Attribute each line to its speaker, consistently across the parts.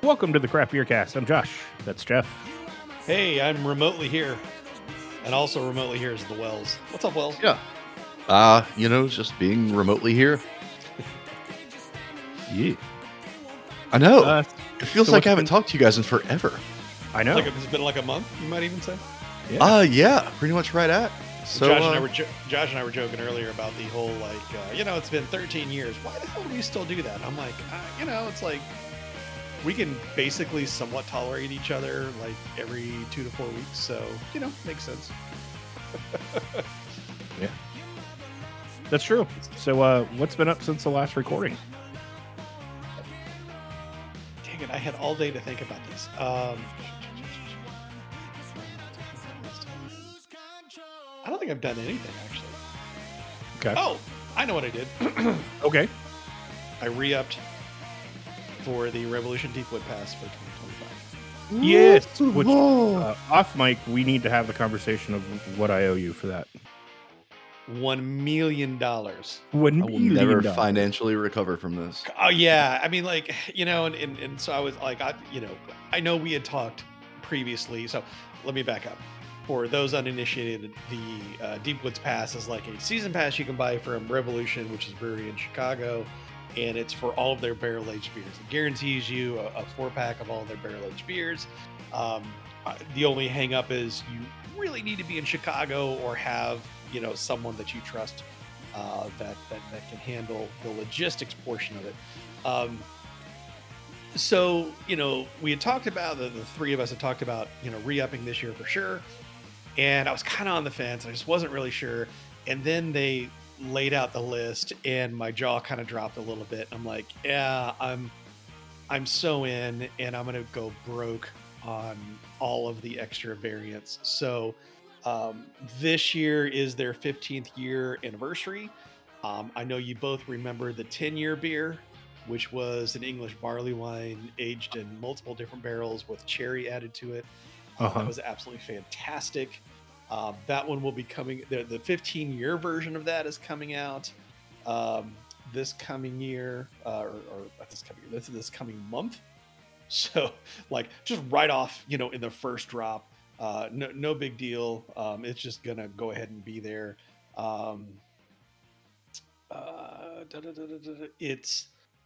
Speaker 1: Welcome to the Craft Beer Cast. I'm Josh. That's Jeff.
Speaker 2: Hey, I'm remotely here. And also remotely here is the Wells. What's up, Wells?
Speaker 3: Yeah. Just being remotely here.
Speaker 1: Yeah.
Speaker 3: I know. It feels
Speaker 1: so
Speaker 3: like I haven't
Speaker 1: what's
Speaker 3: talked to you guys in forever.
Speaker 1: I know.
Speaker 2: Like it's been like a month, you might even say.
Speaker 3: Yeah, pretty much right at. So
Speaker 2: Josh and I were joking earlier about the whole it's been 13 years. Why the hell do we still do that? I'm like, it's like we can basically somewhat tolerate each other like every 2 to 4 weeks. So, makes sense.
Speaker 1: Yeah. That's true. So what's been up since the last recording?
Speaker 2: Dang it, I had all day to think about this. I don't think I've done anything, actually.
Speaker 1: Okay.
Speaker 2: Oh, I know what I did.
Speaker 1: Okay.
Speaker 2: I re-upped for the Revolution Deepwood Pass for 2025.
Speaker 1: Yes. Which, off mic, we need to have a conversation of what I owe you for that.
Speaker 2: $1 million.
Speaker 3: I will never financially recover from this.
Speaker 2: Oh yeah, I mean, and so I was like, I know we had talked previously. So let me back up. For those uninitiated, the Deepwoods Pass is like a season pass you can buy from Revolution, which is a brewery in Chicago, and it's for all of their barrel-aged beers. It guarantees you a 4-pack of all their barrel-aged beers. The only hang-up is you really need to be in Chicago or have someone that you trust that can handle the logistics portion of it. So we had talked about the three of us had talked about re-upping this year for sure. And I was kind of on the fence. I just wasn't really sure. And then they laid out the list, and my jaw kind of dropped a little bit. I'm like, yeah, I'm so in, and I'm gonna go broke on all of the extra variants. So this year is their 15th year anniversary. I know you both remember the 10-year beer, which was an English barley wine aged in multiple different barrels with cherry added to it. That was absolutely fantastic. That one will be coming. The 15-year version of that is coming out this coming year, or this coming month. So, like, just right off, in the first drop, no big deal. It's just gonna go ahead and be there. It's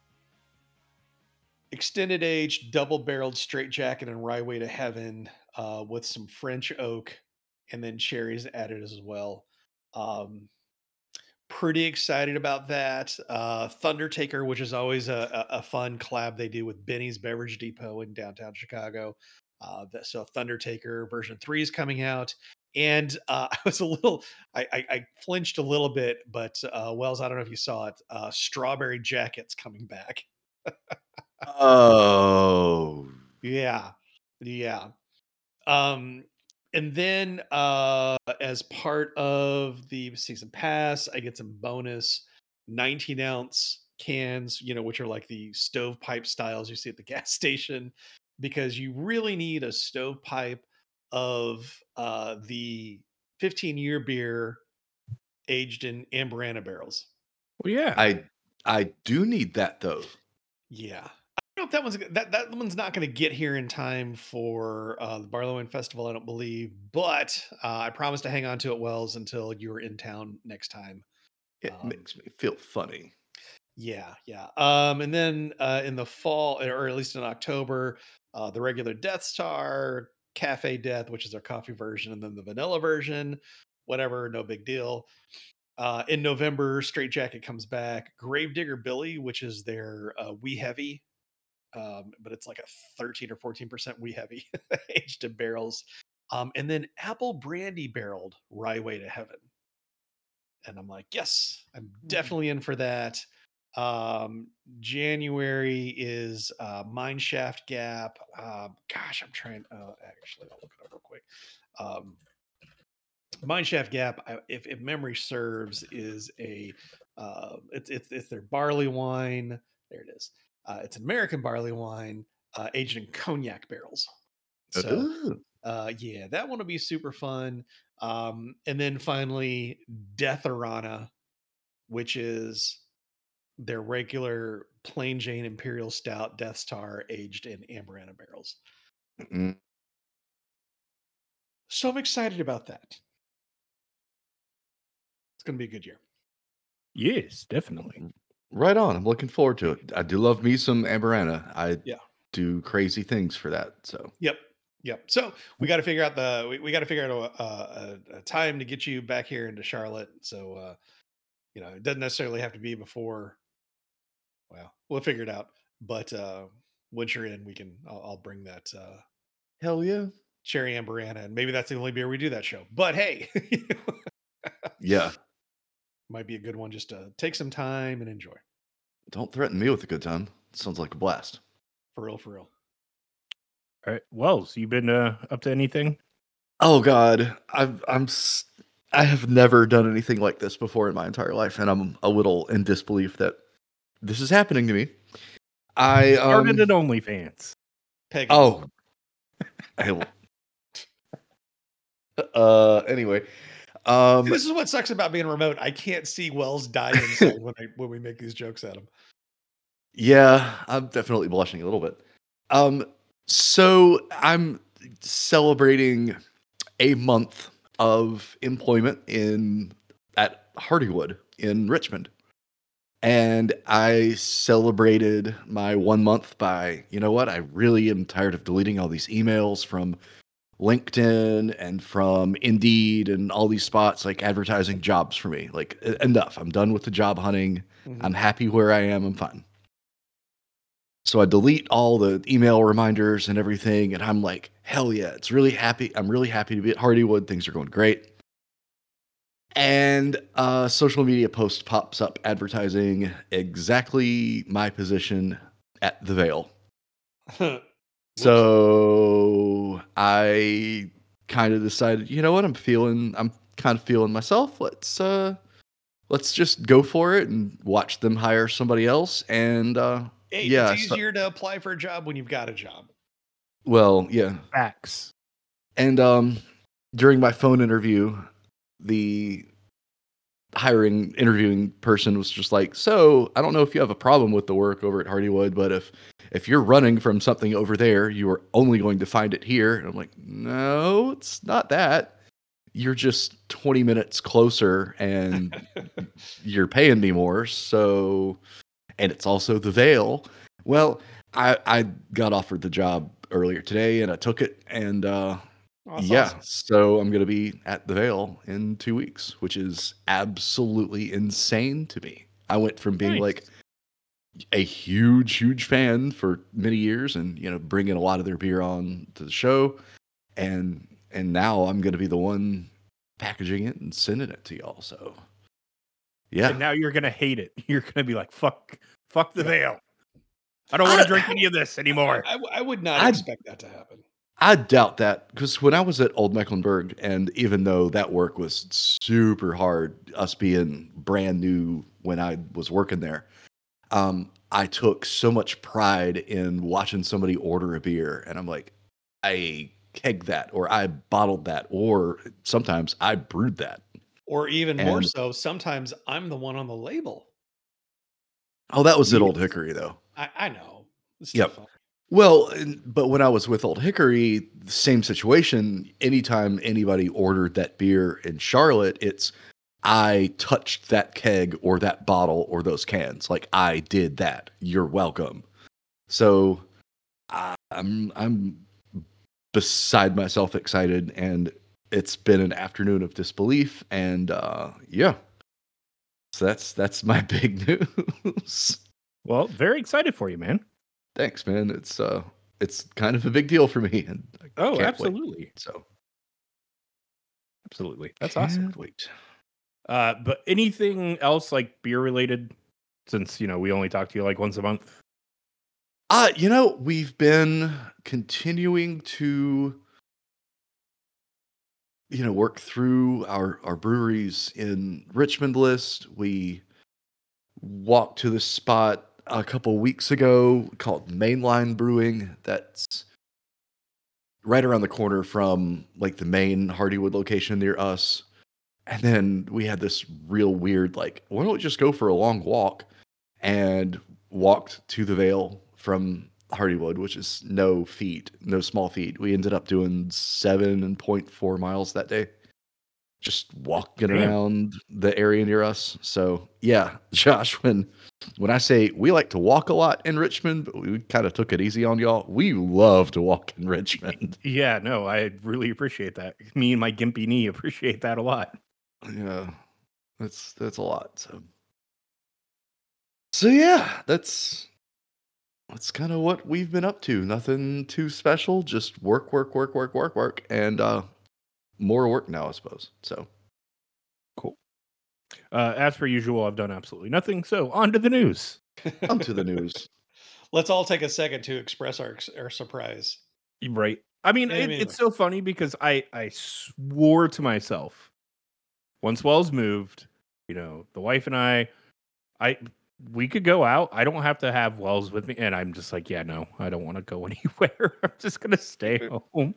Speaker 2: extended age, double-barreled straight jacket and rye way to heaven with some French oak and then cherries added as well. Um, Pretty excited about that. Thundertaker, which is always a fun collab they do with Benny's Beverage Depot in downtown Chicago. So Thundertaker version 3 is coming out. And I was I flinched a little bit, but Wells, I don't know if you saw it. Strawberry Jacket's coming back.
Speaker 3: Oh.
Speaker 2: Yeah. Yeah. And then as part of the season pass, I get some bonus 19-ounce cans, which are like the stovepipe styles you see at the gas station, because you really need a stovepipe of the 15-year beer aged in Amberana barrels.
Speaker 1: Well, yeah.
Speaker 3: I do need that though.
Speaker 2: Yeah. I don't know if that one's not going to get here in time for the Barlowwine Festival, I don't believe. But I promise to hang on to it, Wells, until you're in town next time.
Speaker 3: It makes me feel funny.
Speaker 2: Yeah. And then in the fall, or at least in October, the regular Death Star, Cafe Death, which is our coffee version, and then the vanilla version. Whatever, no big deal. In November, Straight Jacket comes back. Gravedigger Billy, which is their Wee Heavy, but it's like a 13 or 14% Wee Heavy aged in barrels. And then Apple Brandy barreled Rye Way to Heaven. And I'm like, yes, I'm definitely in for that. January is Mineshaft Gap. Gosh, I'm trying. Actually, I'll look it up real quick. Mineshaft Gap, if memory serves, is it's their barley wine. There it is. It's an American barley wine aged in cognac barrels. So, yeah, that one will be super fun. And then finally, Deatherana, which is their regular Plain Jane Imperial Stout Death Star aged in Amberana barrels.
Speaker 3: Mm.
Speaker 2: So I'm excited about that. It's going to be a good year.
Speaker 1: Yes, definitely.
Speaker 3: Right on. I'm looking forward to it. I do love me some Amberana. I
Speaker 2: Yeah.
Speaker 3: do crazy things for that. So
Speaker 2: Yep. So we got to figure out we got to figure out a time to get you back here into Charlotte. So it doesn't necessarily have to be before. Well, we'll figure it out. But once you're in, I'll bring that
Speaker 3: hell yeah.
Speaker 2: cherry Amberana, and maybe that's the only beer we do that show. But hey,
Speaker 3: Yeah.
Speaker 2: might be a good one just to take some time and enjoy.
Speaker 3: Don't threaten me with a good time. Sounds like a blast.
Speaker 2: For real.
Speaker 1: All right. Well, so you been up to anything?
Speaker 3: Oh God, I have never done anything like this before in my entire life, and I'm a little in disbelief that this is happening to me. I
Speaker 1: Started at OnlyFans.
Speaker 2: Peg.
Speaker 3: Oh, anyway,
Speaker 2: See, this is what sucks about being remote. I can't see Wells die inside when we make these jokes at him.
Speaker 3: Yeah, I'm definitely blushing a little bit. So I'm celebrating a month of employment at Hardywood in Richmond. And I celebrated my 1 month by, you know what? I really am tired of deleting all these emails from LinkedIn and from Indeed and all these spots like advertising jobs for me. Like enough. I'm done with the job hunting.
Speaker 2: Mhm.
Speaker 3: I'm happy where I am. I'm fine. So I delete all the email reminders and everything, and I'm like, hell yeah, it's really happy. I'm really happy to be at Hardywood. Things are going great. And a social media post pops up advertising exactly my position at the Vale. So I kind of decided, you know what, I'm kind of feeling myself. Let's just go for it and watch them hire somebody else. And
Speaker 2: Hey,
Speaker 3: yeah,
Speaker 2: it's easier to apply for a job when you've got a job.
Speaker 3: well, yeah.
Speaker 1: Facts.
Speaker 3: And during my phone interview, the interviewing person was just like, "So, I don't know if you have a problem with the work over at Hardywood, but if you're running from something over there, you are only going to find it here." And I'm like, "No, it's not that. You're just 20 minutes closer and you're paying me more. So, and it's also the Vale." Well, I got offered the job earlier today and I took it, and yeah,
Speaker 2: Awesome.
Speaker 3: so I'm going to be at the Vale in 2 weeks, which is absolutely insane to me. I went from being
Speaker 1: Nice.
Speaker 3: like a huge fan for many years and, bringing a lot of their beer on to the show, and now I'm going to be the one packaging it and sending it to y'all. So yeah.
Speaker 1: And now you're gonna hate it. You're gonna be like, fuck the Vale. I don't want to drink any of this anymore.
Speaker 2: I would not expect that to happen.
Speaker 3: I doubt that, because when I was at Old Mecklenburg, and even though that work was super hard, us being brand new when I was working there, I took so much pride in watching somebody order a beer, and I'm like, I kegged that, or I bottled that, or sometimes I brewed that.
Speaker 2: Or even more
Speaker 3: And
Speaker 2: so, sometimes I'm the one on the label.
Speaker 3: oh, that was at Old Hickory, though.
Speaker 2: I know. It's
Speaker 3: Yep.
Speaker 2: still fun.
Speaker 3: Well, but when I was with Old Hickory, same situation. Anytime anybody ordered that beer in Charlotte, it's I touched that keg or that bottle or those cans. Like, I did that. You're welcome. So I'm beside myself excited, and it's been an afternoon of disbelief, and yeah. So that's my big news.
Speaker 1: Well, very excited for you, man.
Speaker 3: Thanks, man. It's kind of a big deal for me, and I can't
Speaker 1: absolutely.
Speaker 3: wait. So
Speaker 1: absolutely. That's awesome.
Speaker 3: Can't wait.
Speaker 1: But anything else like beer related, since we only talk to you like once a month?
Speaker 3: We've been continuing to work through our breweries in Richmond list. We walked to the spot a couple weeks ago called Mainline Brewing. That's right around the corner from like the main Hardywood location near us. And then we had this real weird, like, why don't we just go for a long walk? And walked to the Vale from Hardywood, which is no small feat. We ended up doing 7.4 miles that day, just walking
Speaker 1: Damn.
Speaker 3: around the area near us. So yeah, Josh, when I say we like to walk a lot in Richmond, but we kind of took it easy on y'all, we love to walk in Richmond.
Speaker 1: Yeah, no, I really appreciate that. Me and my gimpy knee appreciate that a lot.
Speaker 3: Yeah, that's a lot. So yeah, that's kind of what we've been up to. Nothing too special, just work, and more work now, I suppose. So
Speaker 1: Cool. As per usual, I've done absolutely nothing. So on to the news.
Speaker 3: on to the news.
Speaker 2: Let's all take a second to express our surprise.
Speaker 1: Right. I mean,
Speaker 2: Anyway.
Speaker 1: it's so funny because I swore to myself once Wells moved, the wife and I we could go out. I don't have to have Wells with me. And I'm just like, yeah, no, I don't want to go anywhere. I'm just gonna stay home.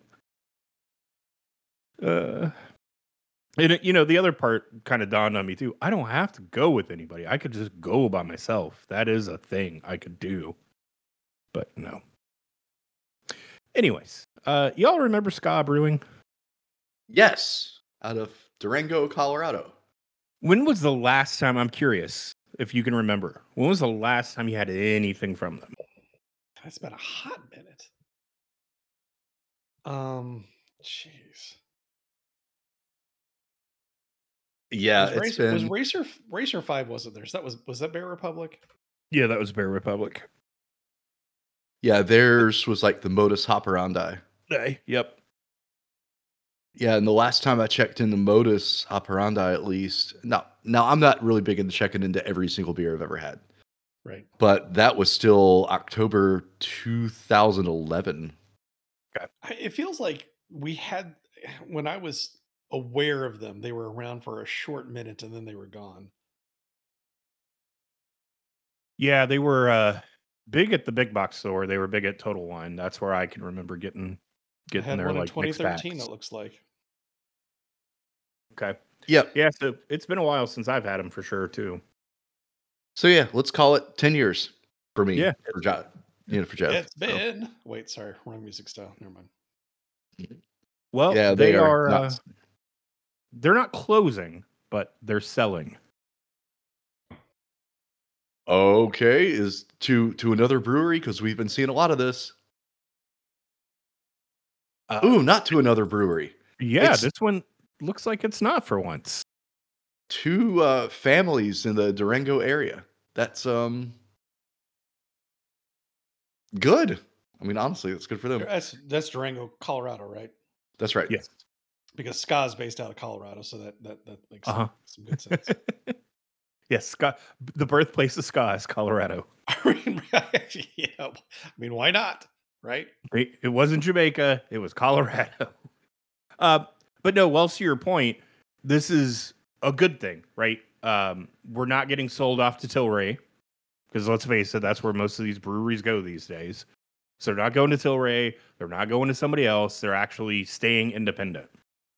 Speaker 1: And the other part kind of dawned on me too. I don't have to go with anybody. I could just go by myself. That is a thing I could do. But no. Anyways, y'all remember Ska Brewing?
Speaker 3: Yes, out of Durango, Colorado.
Speaker 1: When was the last time, I'm curious if you can remember, when was the last time you had anything from them?
Speaker 2: That's been a hot minute. Jeez.
Speaker 3: Yeah,
Speaker 2: was Racer 5 wasn't there? So was that Bear Republic?
Speaker 1: Yeah, that was Bear Republic.
Speaker 3: Yeah, theirs was like the modus operandi.
Speaker 1: Yep.
Speaker 3: Yeah, and the last time I checked in the modus operandi, at least, now I'm not really big into checking into every single beer I've ever had.
Speaker 2: Right.
Speaker 3: But that was still October 2011.
Speaker 2: It feels like we had, when I was aware of them, they were around for a short minute and then they were gone.
Speaker 1: Yeah, they were big at the big box store. They were big at Total Wine. That's where I can remember getting
Speaker 2: Had
Speaker 1: their
Speaker 2: one in
Speaker 1: like mixed
Speaker 2: 2013,
Speaker 1: packs.
Speaker 2: it looks like.
Speaker 1: Okay.
Speaker 3: Yep.
Speaker 1: Yeah, so it's been a while since I've had them for sure too.
Speaker 3: So yeah, let's call it 10 years for me.
Speaker 1: Yeah.
Speaker 3: For Jeff. For Jeff.
Speaker 2: It's been. Wait, sorry, wrong music style. Never mind.
Speaker 1: Well,
Speaker 3: Yeah,
Speaker 1: they are.
Speaker 3: not.
Speaker 1: They're not closing, but they're selling.
Speaker 3: Okay, is to another brewery because we've been seeing a lot of this. Not to another brewery.
Speaker 1: Yeah, this one looks like it's not for once.
Speaker 3: 2 families in the Durango area. That's good. I mean, honestly, that's good for them.
Speaker 2: That's Durango, Colorado, right?
Speaker 3: That's right.
Speaker 1: Yes.
Speaker 2: Because Ska is based out of Colorado, so that makes some good sense.
Speaker 1: Yes, Ska, the birthplace of Ska is Colorado.
Speaker 2: I mean, why not? Right?
Speaker 1: It wasn't Jamaica. It was Colorado. But no, Wells, to your point, this is a good thing, right? We're not getting sold off to Tilray because let's face it, that's where most of these breweries go these days. So they're not going to Tilray. They're not going to somebody else. They're actually staying independent.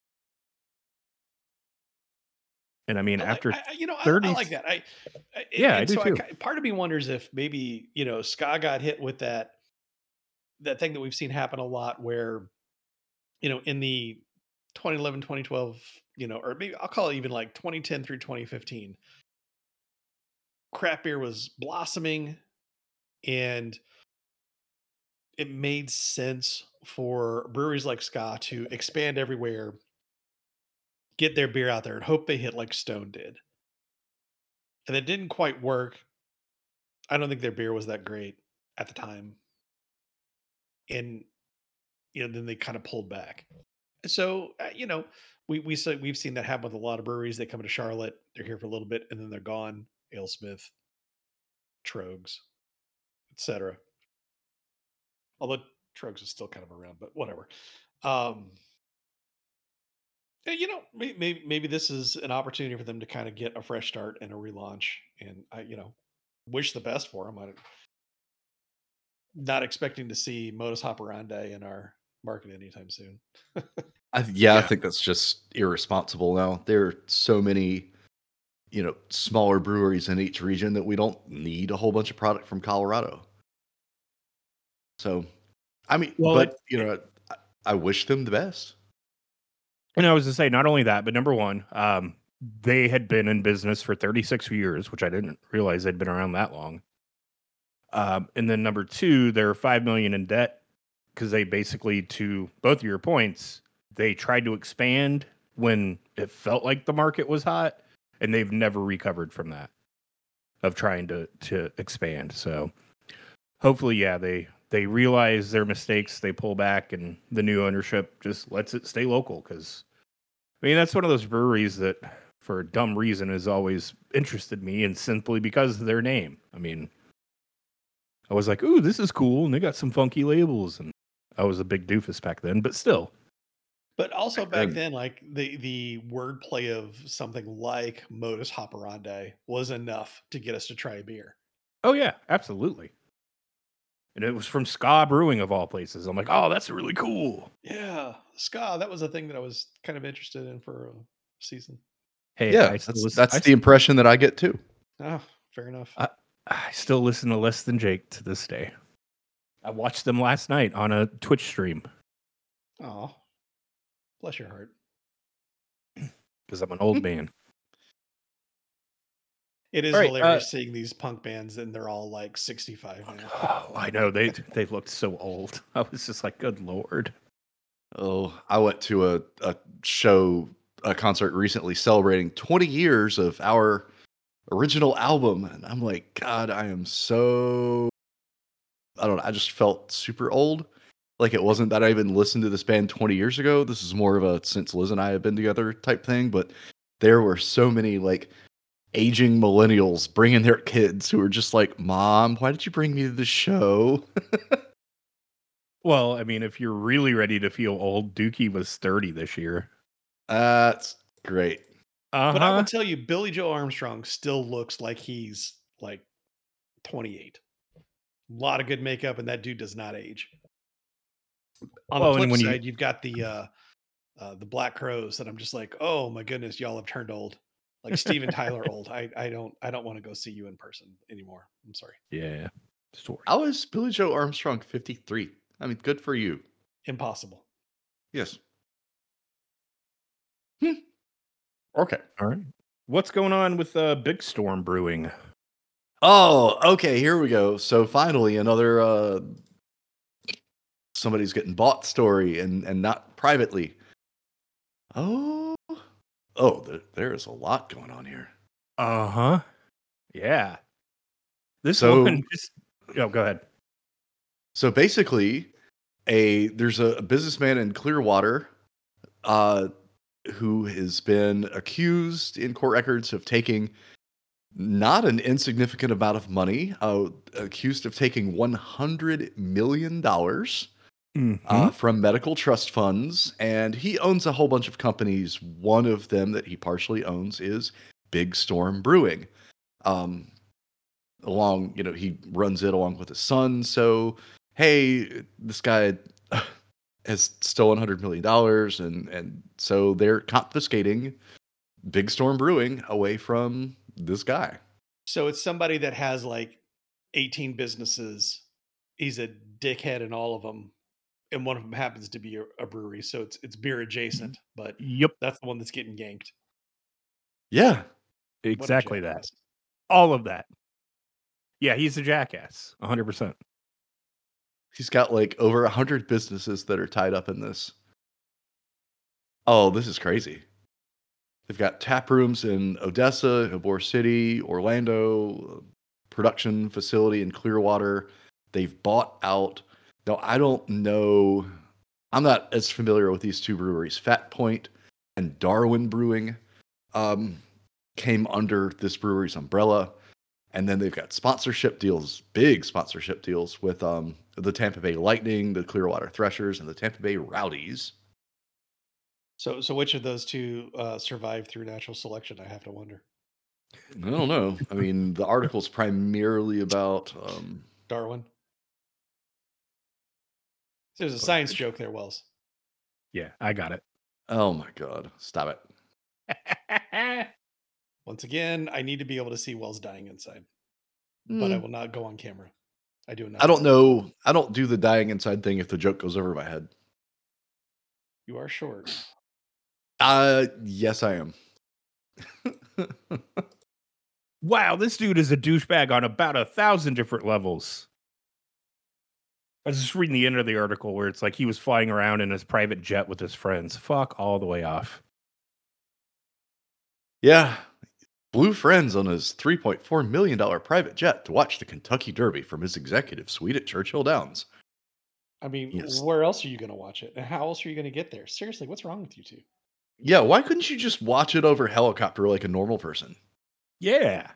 Speaker 1: And I mean, after 30,
Speaker 2: I like that. I do too. Part of me wonders if maybe Ska got hit with that thing that we've seen happen a lot, where in the 2011, 2012, or maybe I'll call it even like 2010 through 2015, craft beer was blossoming, and it made sense for breweries like Ska to expand everywhere, get their beer out there, and hope they hit like Stone did. And it didn't quite work. I don't think their beer was that great at the time. And then they kind of pulled back. So we've seen that happen with a lot of breweries. They come into Charlotte, they're here for a little bit, and then they're gone. AleSmith, Trogs, etc. Although Trogs is still kind of around, but whatever. Maybe this is an opportunity for them to kind of get a fresh start and a relaunch. And I, wish the best for them. I'm not expecting to see modus operandi in our market anytime soon.
Speaker 3: I think that's just irresponsible now. There are so many smaller breweries in each region that we don't need a whole bunch of product from Colorado. So, I mean,
Speaker 1: Well,
Speaker 3: but I wish them the best.
Speaker 1: and I was to say, not only that, but number one, they had been in business for 36 years, which I didn't realize they'd been around that long. And then number two, they're $5 million in debt because they basically, to both of your points, they tried to expand when it felt like the market was hot, and they've never recovered from that of trying to expand. So hopefully, yeah, they realize their mistakes, they pull back, and the new ownership just lets it stay local. Because I mean, that's one of those breweries that, for a dumb reason, has always interested me, and simply because of their name. I mean, I was like, ooh, this is cool, and they got some funky labels, and I was a big doofus back then, but still.
Speaker 2: But also back
Speaker 3: And
Speaker 2: then, like the wordplay of something like modus operandi was enough to get us to try a beer.
Speaker 1: Oh yeah, absolutely. And it was from Ska Brewing of all places. I'm like, oh, that's really cool.
Speaker 2: Yeah, ska. That was a thing that I was kind of interested in for a season.
Speaker 1: Hey,
Speaker 3: yeah, that's the impression that I get too.
Speaker 2: Oh, fair enough.
Speaker 1: I still listen to Less Than Jake to this day. I watched them last night on a Twitch stream
Speaker 2: Oh, bless your heart.
Speaker 1: because I'm an old man.
Speaker 2: It is
Speaker 1: All right,
Speaker 2: hilarious seeing these punk bands, and they're all like 65 now.
Speaker 1: Oh, I know they looked so old. I was just like, good lord.
Speaker 3: Oh, I went to a concert recently celebrating 20 years of our original album, and I'm like, God, I don't know, I just felt super old. Like it wasn't that I even listened to this band 20 years ago. This is more of a since Liz and I have been together type thing, but there were so many like aging millennials bringing their kids who were just like, Mom, why did you bring me to the show?
Speaker 1: Well, I mean, if you're really ready to feel old, Dookie was 30 this year.
Speaker 3: That's great.
Speaker 1: Uh-huh.
Speaker 2: But I will tell you, Billy Joe Armstrong still looks like he's like 28. A lot of good makeup, and that dude does not age. On
Speaker 1: Well,
Speaker 2: the
Speaker 1: and
Speaker 2: flip
Speaker 1: when you-
Speaker 2: side, you've got the Black Crows that I'm just like, oh my goodness, y'all have turned old. Like Steven Tyler old. I don't want to go see you in person anymore. I'm sorry.
Speaker 1: Yeah. Sorry.
Speaker 3: How is Billy Joe Armstrong 53? I mean, good for you.
Speaker 2: Impossible.
Speaker 3: Yes. Okay.
Speaker 1: All right. What's going on with Big Storm Brewing?
Speaker 3: Oh, okay. Here we go. So finally, another somebody's getting bought story, and not privately. Oh, there is a lot going on here.
Speaker 1: Uh-huh. Yeah. This
Speaker 3: So-
Speaker 1: one just go ahead.
Speaker 3: So basically, there's a businessman in Clearwater, who has been accused in court records of taking not an insignificant amount of money, accused of taking $100 million from medical trust funds. And he owns a whole bunch of companies. One of them that he partially owns is Big Storm Brewing. He runs it along with his son. So, hey, this guy has stolen $100 million. And so they're confiscating Big Storm Brewing away from this guy.
Speaker 2: So it's somebody that has like 18 businesses. He's a dickhead in all of them. And one of them happens to be a brewery. So it's beer adjacent, but
Speaker 1: Yep.
Speaker 2: that's the one that's getting yanked.
Speaker 3: Yeah.
Speaker 2: What a
Speaker 1: Exactly that.
Speaker 2: jackass.
Speaker 1: All of that. Yeah, he's a jackass. 100%.
Speaker 3: He's got like over 100 businesses that are tied up in this. Oh, this is crazy. They've got tap rooms in Odessa, Ybor City, Orlando, production facility in Clearwater. They've bought out. Now, I don't know. I'm not as familiar with these two breweries. Fat Point and Darwin Brewing came under this brewery's umbrella. And then they've got sponsorship deals, big sponsorship deals with the Tampa Bay Lightning, the Clearwater Threshers, and the Tampa Bay Rowdies.
Speaker 2: So which of those two survived through natural selection? I have to wonder.
Speaker 3: I don't know. I mean, the article's primarily about
Speaker 2: Darwin. There's a science joke there, Wells.
Speaker 1: Yeah, I got it.
Speaker 3: oh my god, stop it.
Speaker 2: Once again, I need to be able to see Wells dying inside, but I
Speaker 3: Mm,
Speaker 2: will not go on camera. I do
Speaker 3: I
Speaker 2: enough
Speaker 3: don't
Speaker 2: already.
Speaker 3: know. I don't do the dying inside thing if the joke goes over my head.
Speaker 2: You are short.
Speaker 3: Yes, I am.
Speaker 1: Wow, this dude is a douchebag on about 1,000 different levels. I was just reading the end of the article where it's like he was flying around in his private jet with his friends. Fuck all the way off.
Speaker 3: Yeah, flew friends on his $3.4 million private jet to watch the Kentucky Derby from his executive suite at Churchill Downs.
Speaker 2: I mean,
Speaker 3: Yes.
Speaker 2: where else are you going to watch it? And how else are you going to get there? Seriously, what's wrong with you two?
Speaker 3: Yeah, why couldn't you just watch it over helicopter like a normal person?
Speaker 1: Yeah,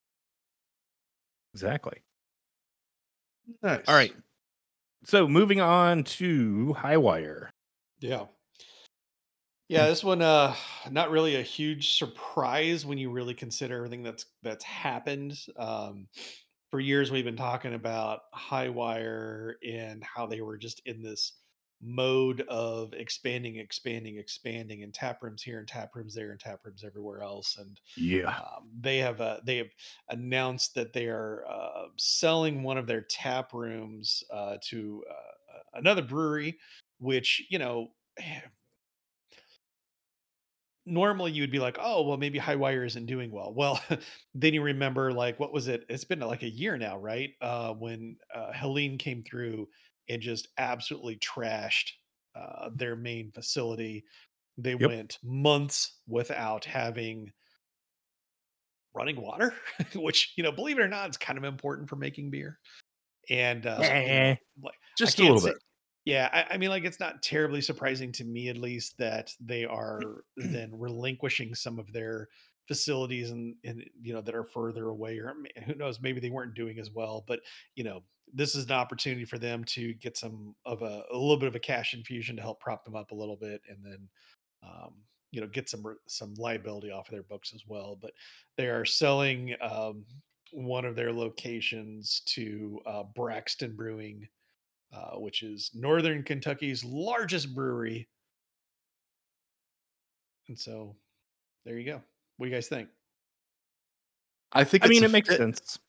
Speaker 1: exactly. All
Speaker 3: Nice.
Speaker 1: right. So moving on to Highwire.
Speaker 2: Yeah. Yeah, this one not really a huge surprise when you really consider everything that's happened. For years we've been talking about Highwire and how they were just in this mode of expanding, expanding, expanding, and tap rooms here and tap rooms there and tap rooms everywhere else. And
Speaker 1: Yeah.
Speaker 2: they have announced that they are selling one of their tap rooms to another brewery, which normally you would be like, oh, well, maybe Highwire isn't doing well. Well, then you remember, like, what was it? It's been like a year now, right? When Helene came through and just absolutely trashed their main facility. They
Speaker 1: Yep.
Speaker 2: went months without having running water, which, believe it or not, is kind of important for making beer. And,
Speaker 1: Eh.
Speaker 2: like, I
Speaker 3: Just a
Speaker 2: can't
Speaker 3: little
Speaker 2: say,
Speaker 3: bit.
Speaker 2: yeah, I mean, like, it's not terribly surprising to me, at least, that they are then relinquishing some of their facilities and that are further away, or who knows, maybe they weren't doing as well. But this is an opportunity for them to get some of a little bit of a cash infusion to help prop them up a little bit, and then get some liability off of their books as well. But they are selling one of their locations to Braxton Brewing, which is Northern Kentucky's largest brewery. And so there you go. What do you guys think?
Speaker 3: I think
Speaker 1: I
Speaker 3: it's
Speaker 1: mean,
Speaker 3: a
Speaker 1: it makes
Speaker 3: fit.
Speaker 1: sense.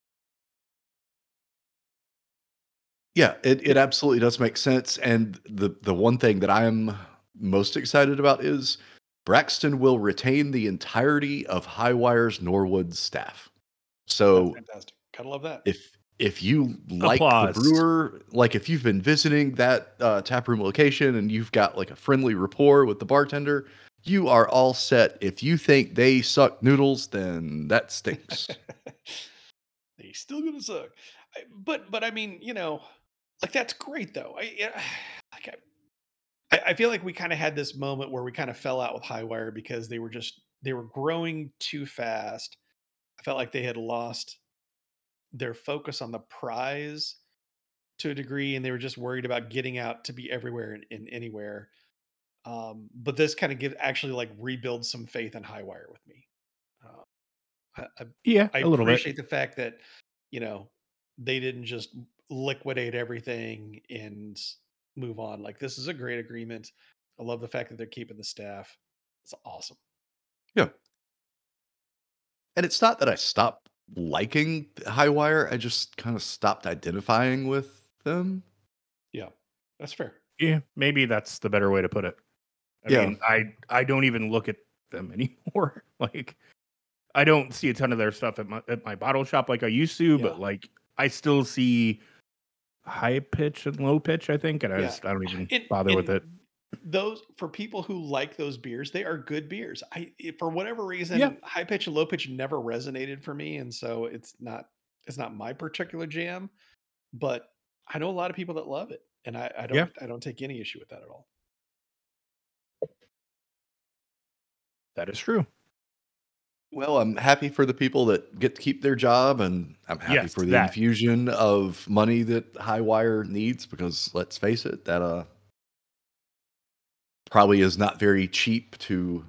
Speaker 3: Yeah, it
Speaker 1: It,
Speaker 3: absolutely does make sense. And the one thing that I'm most excited about is Braxton will retain the entirety of Highwire's Norwood staff.
Speaker 2: That's
Speaker 3: So
Speaker 2: fantastic. Gotta love that.
Speaker 3: if you like the
Speaker 1: applause.
Speaker 3: brewer, like if you've been visiting that taproom location and you've got like a friendly rapport with the bartender, you are all set. If you think they suck noodles, then that stinks.
Speaker 2: They still gonna suck. But I mean, like that's great though. Like I feel like we kind of had this moment where we kind of fell out with Highwire because they were growing too fast. I felt like they had lost their focus on the prize to a degree, and they were just worried about getting out to be everywhere and anywhere. But this kind of actually like rebuilds some faith in Highwire with me. Uh, I, I
Speaker 1: Yeah,
Speaker 2: I
Speaker 1: a little bit.
Speaker 2: appreciate the fact that you know they didn't just liquidate everything and move on. Like this is a great agreement. I love the fact that they're keeping the staff. It's awesome.
Speaker 3: Yeah. And it's not that I stopped liking Highwire, I just kind of stopped identifying with them.
Speaker 2: Yeah, that's fair.
Speaker 1: Yeah, maybe that's the better way to put it. I
Speaker 3: Yeah.
Speaker 1: mean, I don't even look at them anymore. Like, I don't see a ton of their stuff at my bottle shop like I used to,
Speaker 2: Yeah,
Speaker 1: but like I still see high pitch and low pitch, I think, and
Speaker 2: yeah.
Speaker 1: I don't even
Speaker 2: And
Speaker 1: bother with it.
Speaker 2: and those for people who like those beers, they are good beers. For whatever
Speaker 1: Yeah.
Speaker 2: reason, high pitch and low pitch never resonated for me, and so it's not my particular jam. But I know a lot of people that love it, and
Speaker 1: Yeah,
Speaker 2: I don't take any issue with that at all.
Speaker 1: that is true.
Speaker 3: Well, I'm happy for the people that get to keep their job, and I'm happy
Speaker 1: Yes,
Speaker 3: for the
Speaker 1: that.
Speaker 3: infusion of money that Highwire needs because let's face it, that probably is not very cheap to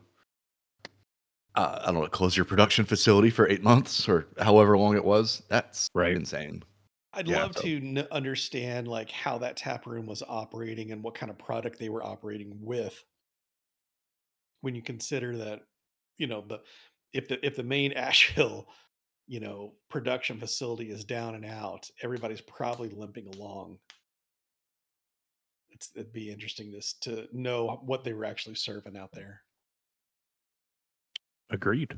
Speaker 3: I don't know, close your production facility for 8 months or however long it was. That's
Speaker 1: Right.
Speaker 3: insane.
Speaker 2: I'd
Speaker 1: Yeah.
Speaker 2: love to understand like how that tap room was operating and what kind of product they were operating with when you consider that the if the main Asheville, production facility is down and out, everybody's probably limping along. It'd be interesting to know what they were actually serving out there.
Speaker 1: Agreed.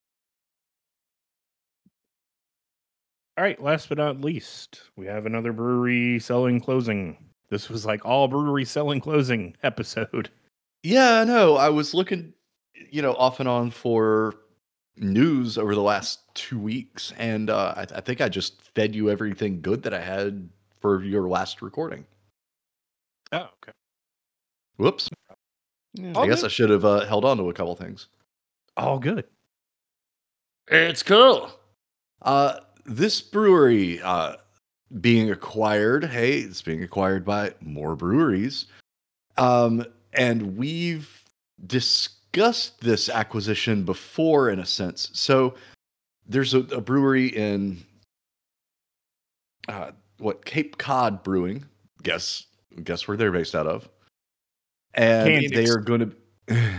Speaker 1: All right, last but not least, we have another brewery selling closing. This was like all brewery selling closing episode.
Speaker 3: Yeah, no, I was looking, off and on for news over the last 2 weeks, and I think I just fed you everything good that I had for your last recording.
Speaker 1: Oh, okay.
Speaker 3: Whoops.
Speaker 2: Yeah.
Speaker 3: I guess I should have held on to a couple things.
Speaker 1: All good.
Speaker 3: It's cool. This brewery being acquired. Hey, it's being acquired by more breweries. And we've discussed this acquisition before in a sense. So there's a brewery in Cape Cod Brewing. Guess where they're based out of. And
Speaker 1: Kansas.
Speaker 3: they are going to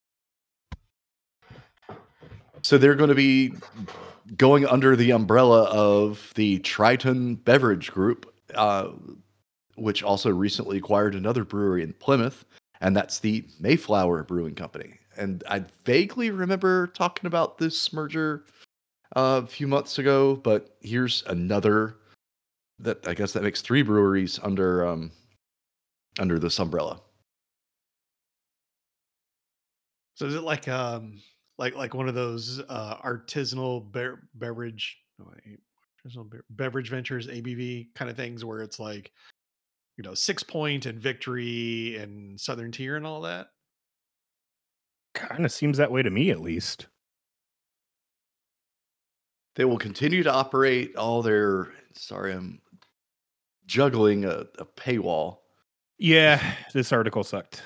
Speaker 3: So they're going to be going under the umbrella of the Triton Beverage Group, which also recently acquired another brewery in Plymouth, and that's the Mayflower Brewing Company. And I vaguely remember talking about this merger a few months ago, but here's another that I guess that makes 3 breweries under this umbrella.
Speaker 2: So is it like one of those artisanal beverage beverage ventures, ABV kind of things, where it's like, 6 Point and Victory and Southern Tier and all that?
Speaker 1: Kind of seems that way to me, at least.
Speaker 3: They will continue to operate all their. Sorry, I'm juggling a paywall.
Speaker 1: Yeah, this article sucked.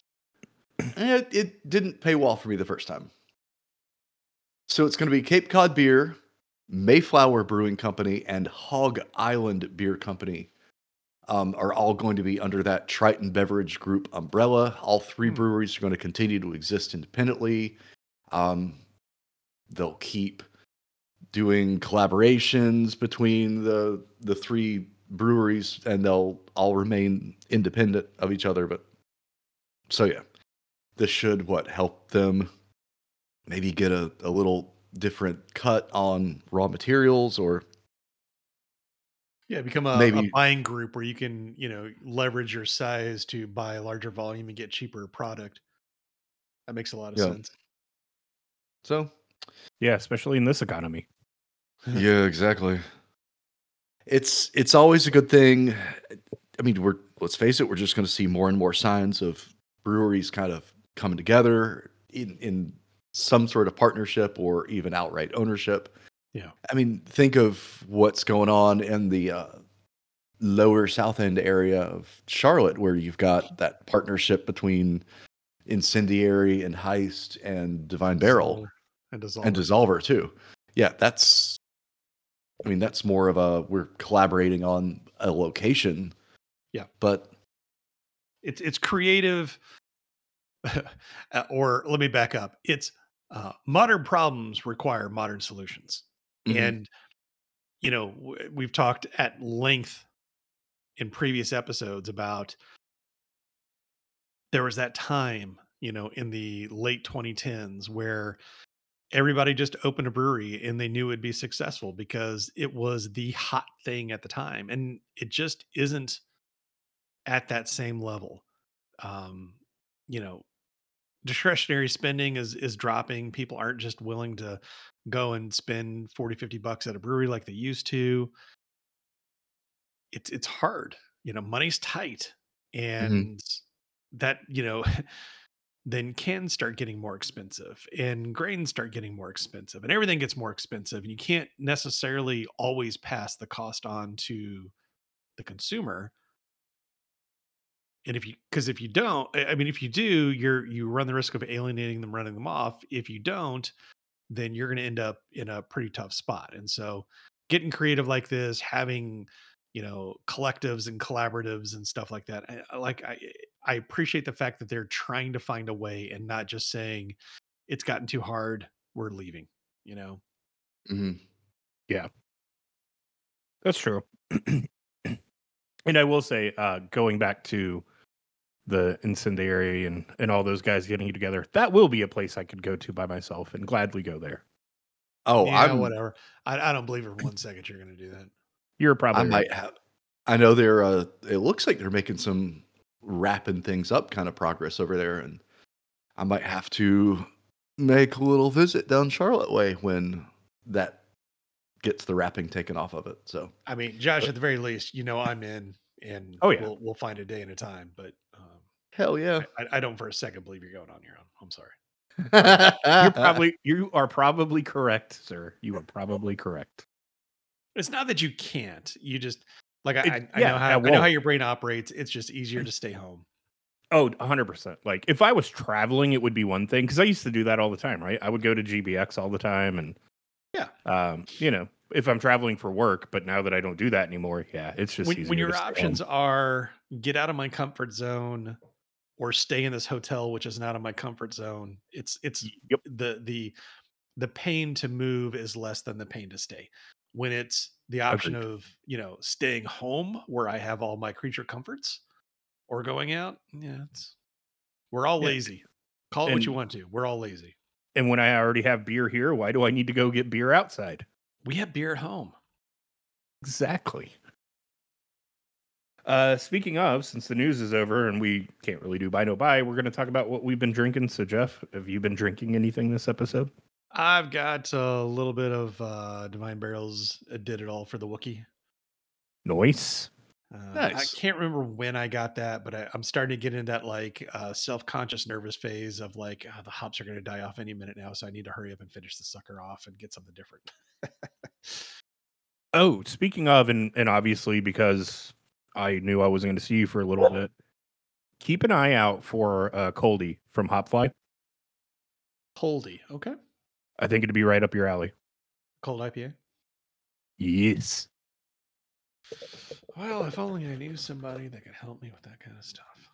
Speaker 3: It didn't paywall for me the first time. So it's going to be Cape Cod Beer, Mayflower Brewing Company, and Hog Island Beer Company are all going to be under that Triton Beverage Group umbrella. All 3 breweries are going to continue to exist independently. They'll keep doing collaborations between the 3 breweries, and they'll all remain independent of each other. But so yeah, this should help them maybe get a little different cut on raw materials, or
Speaker 2: Become a
Speaker 3: maybe
Speaker 2: buying group where you can, leverage your size to buy a larger volume and get cheaper product. That makes a lot of
Speaker 3: yeah.
Speaker 2: sense.
Speaker 3: So
Speaker 1: Yeah, especially in this economy.
Speaker 3: yeah, exactly. It's always a good thing. I mean, let's face it, we're just going to see more and more signs of breweries kind of coming together in some sort of partnership or even outright ownership.
Speaker 2: Yeah.
Speaker 3: I mean, think of what's going on in the lower South End area of Charlotte, where you've got that partnership between Incendiary and Heist and Divine Barrel
Speaker 2: and
Speaker 3: and Dissolver too. Yeah, that's more of we're collaborating on a location.
Speaker 2: Yeah.
Speaker 3: But
Speaker 2: it's creative. Or let me back up. It's modern problems require modern solutions.
Speaker 3: Mhm.
Speaker 2: And we've talked at length in previous episodes about there was that time, in the late 2010s where everybody just opened a brewery and they knew it'd be successful because it was the hot thing at the time. And it just isn't at that same level. Um, you know, Discretionary spending is dropping. People aren't just willing to go and spend 40-50 bucks at a brewery like they used to. It's hard, money's tight,
Speaker 3: Mhm.
Speaker 2: and that, then cans start getting more expensive and grains start getting more expensive and everything gets more expensive, and you can't necessarily always pass the cost on to the consumer. And if you don't, I mean, if you do, you run the risk of alienating them, running them off. If you don't, then you're going to end up in a pretty tough spot. And so getting creative like this, having, collectives and collaboratives and stuff like that. I appreciate the fact that they're trying to find a way and not just saying it's gotten too hard. we're leaving. You know.
Speaker 3: Hmm.
Speaker 1: That's true. And I will say, going back to the Incendiary and all those guys getting together, that will be a place I could go to by myself and gladly go there.
Speaker 3: Oh,
Speaker 2: Yeah, whatever. I don't believe for 1 second you're going to do that.
Speaker 1: You're
Speaker 3: I
Speaker 1: probably right.
Speaker 3: might have. I know they're. It looks like they're making some wrapping things up kind of progress over there, and I might have to make a little visit down Charlotte Way when that gets the wrapping taken off of it. So
Speaker 2: I mean, Josh, at the very least, you know I'm in, and
Speaker 1: Oh, yeah.
Speaker 2: we'll find a day and a time. But
Speaker 3: hell yeah.
Speaker 2: I don't for a second believe you're going on your own. I'm sorry.
Speaker 1: You are probably correct, sir. You are probably correct.
Speaker 2: It's not that you can't. You just like
Speaker 1: It-
Speaker 2: I
Speaker 1: yeah,
Speaker 2: know
Speaker 1: I
Speaker 2: how
Speaker 1: won't.
Speaker 2: your brain operates. It's just easier to stay home.
Speaker 1: Oh, 100%. Like if I was traveling, it would be one thing because I used to do that all the time, right? I would go to GBX all the time, and you know, if I'm traveling for work. But now that I don't do that anymore, yeah, it's just easier
Speaker 2: When your
Speaker 1: to stay
Speaker 2: options
Speaker 1: home.
Speaker 2: are get out of my comfort zone or stay in this hotel, which is not in my comfort zone. It's
Speaker 1: Yep.
Speaker 2: the pain to move is less than the pain to stay. When it's the option
Speaker 1: Agreed.
Speaker 2: of, staying home where I have all my creature comforts or going out, we're all
Speaker 1: Yeah.
Speaker 2: lazy. Call it what you
Speaker 1: And
Speaker 2: want to. We're all lazy.
Speaker 1: and when I already have beer here, why do I need to go get beer outside?
Speaker 2: We have beer at home.
Speaker 1: Exactly. Speaking of, since the news is over and we can't really do buy no buy, we're going to talk about what we've been drinking. So, Jeff, have you been drinking anything this episode?
Speaker 2: I've got a little bit of Divine Barrels Did It All for the Wookiee.
Speaker 1: Nice.
Speaker 2: I
Speaker 3: Nice.
Speaker 2: can't remember when I got that, but I'm starting to get into that self-conscious nervous phase of like, the hops are going to die off any minute now, so I need to hurry up and finish the sucker off and get something different.
Speaker 1: Oh, speaking of, and obviously because I knew I wasn't going to see you for a little bit, keep an eye out for Coldy from Hopfly.
Speaker 2: Coldy, okay.
Speaker 1: I think it'd be right up your alley.
Speaker 2: Cold IPA.
Speaker 1: Yes.
Speaker 2: Well, if only I knew somebody that could help me with that kind of stuff.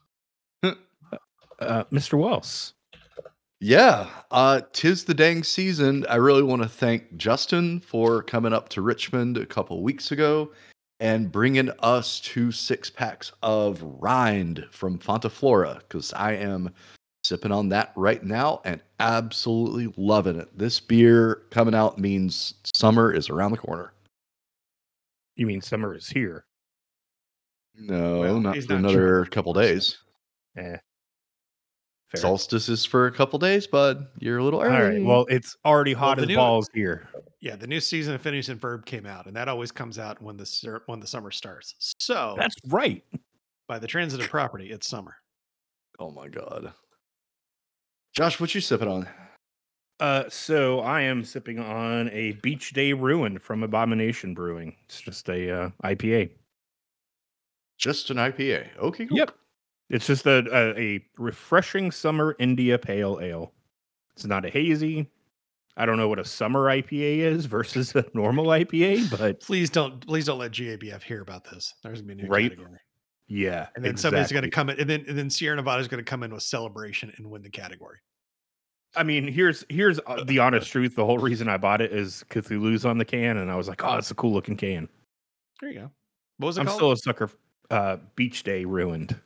Speaker 1: Mr. Wells.
Speaker 3: Yeah, tis the dang season. I really want to thank Justin for coming up to Richmond a couple weeks ago and bringing us 2 6-packs of Rind from Fontaflora, because I am sipping on that right now and absolutely loving it. This beer coming out means summer is around the corner.
Speaker 1: You mean summer is here?
Speaker 3: No,
Speaker 2: Well,
Speaker 3: not
Speaker 2: he's
Speaker 3: for
Speaker 2: not
Speaker 3: another
Speaker 2: sure.
Speaker 3: couple days.
Speaker 1: Fair.
Speaker 3: Solstice is for a couple days, bud. You're a little
Speaker 1: All
Speaker 3: early.
Speaker 1: right. Well, it's already hot
Speaker 2: the
Speaker 1: as
Speaker 2: new-
Speaker 1: balls here.
Speaker 2: Yeah, the new season of Phineas and Ferb came out, and that always comes out when the summer starts. So
Speaker 1: That's right.
Speaker 2: by the transitive property, it's summer.
Speaker 3: Oh my god. Josh, what you sipping on?
Speaker 1: So I am sipping on a Beach Day Ruin from Abomination Brewing. It's just a IPA.
Speaker 3: Just an IPA. Okay, cool.
Speaker 1: Yep. It's just a refreshing summer India Pale Ale. It's not a hazy. I don't know what a summer IPA is versus a normal IPA, but
Speaker 2: Please don't let GABF hear about this. There's gonna be a new
Speaker 1: Right.
Speaker 2: category,
Speaker 1: yeah.
Speaker 2: and then somebody's gonna come in, and then Sierra Nevada's gonna come in with Celebration and win the category.
Speaker 1: I mean, here's the honest truth. The whole reason I bought it is Cthulhu's on the can, and I was like, oh, it's a cool looking can.
Speaker 2: There you go. What was it
Speaker 1: I'm
Speaker 2: called?
Speaker 1: still a sucker. Beach Day Ruined.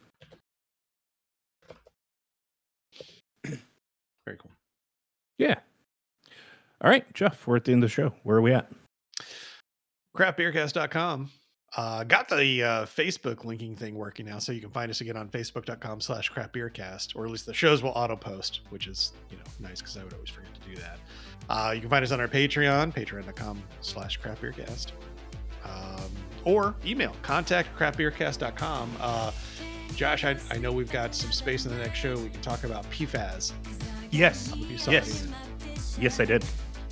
Speaker 2: Very cool.
Speaker 1: Yeah. All right, Jeff, we're at the end of the show. Where are we at?
Speaker 2: Craftbeercast.com. Got the Facebook linking thing working now, so you can find us again on facebook.com/craftbeercast, or at least the shows will auto post, which is nice because I would always forget to do that. You can find us on our Patreon, patreon.com/craftbeercast, or email contact@craftbeercast.com. Josh, I know we've got some space in the next show. We can talk about PFAS.
Speaker 1: Yes.
Speaker 2: If you saw
Speaker 1: Yes.
Speaker 2: it.
Speaker 1: Yes, I did.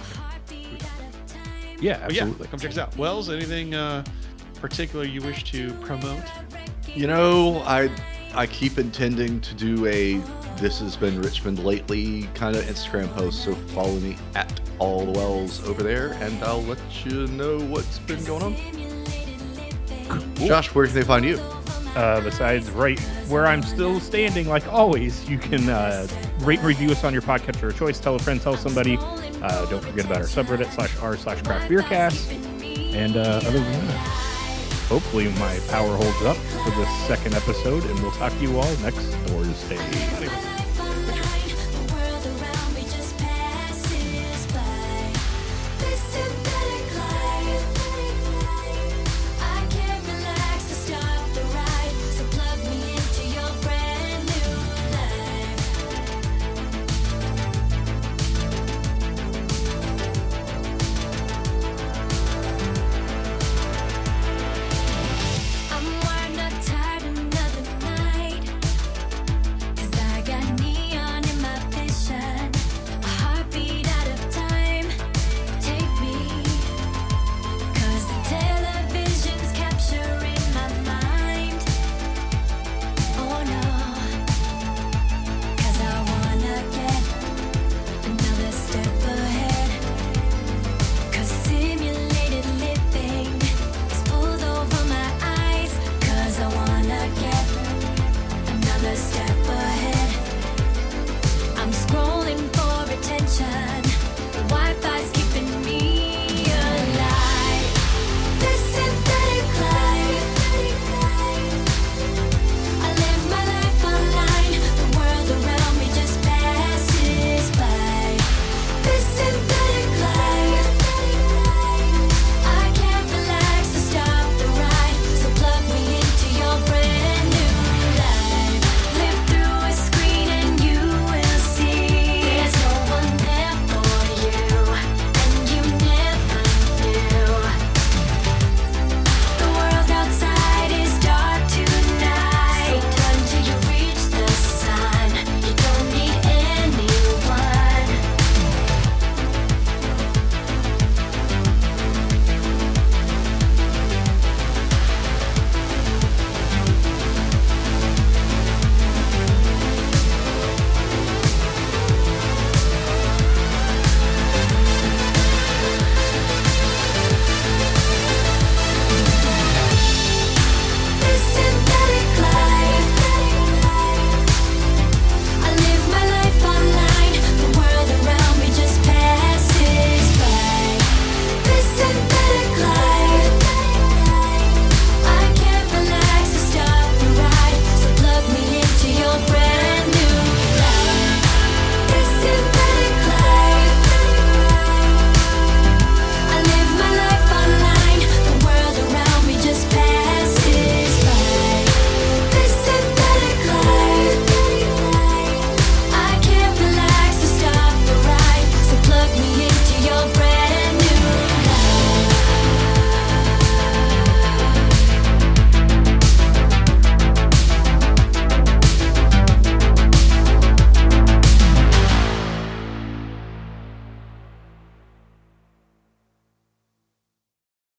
Speaker 1: Yeah,
Speaker 2: But yeah,
Speaker 1: absolutely.
Speaker 2: come check us out. Wells, anything particular you wish to promote?
Speaker 3: I keep intending to do a This Has Been Richmond Lately kind of Instagram post, so follow me at All the Wells over there, and I'll let you know what's been going on.
Speaker 1: Cool.
Speaker 3: Josh, where can they find you?
Speaker 1: besides right where I'm still standing, like always, you can rate and review us on your podcatcher of choice. Tell a friend, tell somebody. Don't forget about our subreddit /r/craftbeercast. And other than that, hopefully my power holds up for this second episode, and we'll talk to you all next Thursday.